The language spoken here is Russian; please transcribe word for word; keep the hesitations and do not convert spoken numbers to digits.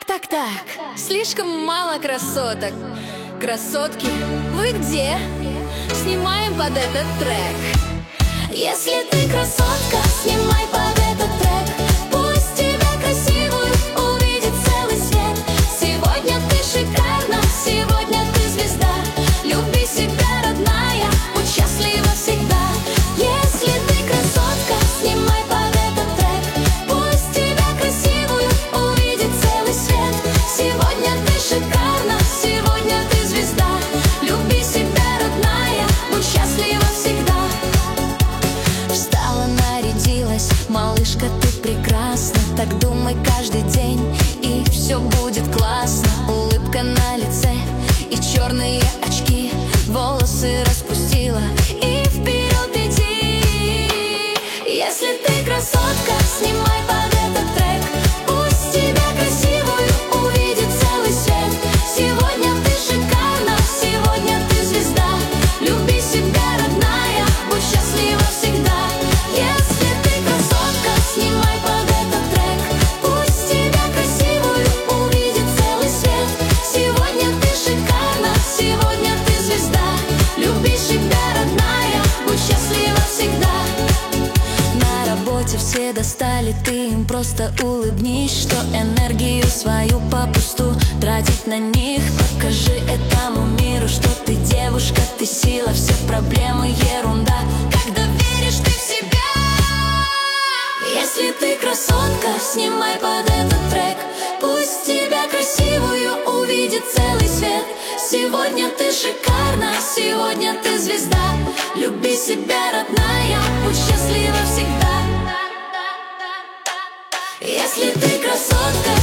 Так, так, слишком мало красоток. Красотки, вы где? Снимаем под этот трек. Если ты красотка, снимай под этот трек. Пусть тебя красивую увидит целый свет. Сегодня ты шикарна, сегодня ты звезда. Люби себя, родная, будь счастлива всегда. Если ты красотка, снимай под этот трек. Пусть тебя красивую увидит целый свет. Сегодня ты шикарна, сегодня ты звезда. Люби себя, родная, будь счастлива всегда. Встала, нарядилась, малышка, ты прекрасна. Так думай каждый день, и все будет классно. Улыбка на лице и черные очки. Волосы распустила и вперед иди. Если ты красотка, снимай под этот трек. Пусть тебя красивую увидит целый свет. Сегодня ты шикарна, сегодня ты звезда. Люби себя, родная, будь счастлива всегда. Если ты красотка, снимай под этот трек. Пусть тебя красивую увидит целый свет. Сегодня ты шикарна, сегодня ты звезда. Люби себя, родная, будь счастлива всегда. На работе все достали, ты им просто улыбнись. Что энергию свою попусту тратить на них. Покажи этому миру, что ты девушка, ты сила. Все проблемы ерунда, когда веришь ты в себя. Если ты красотка, снимай под этот трек. Пусть тебя красивую увидит целый свет. Сегодня ты шикарна, сегодня ты звезда. Люби себя, родная, будь счастлива всегда. Если ты красотка,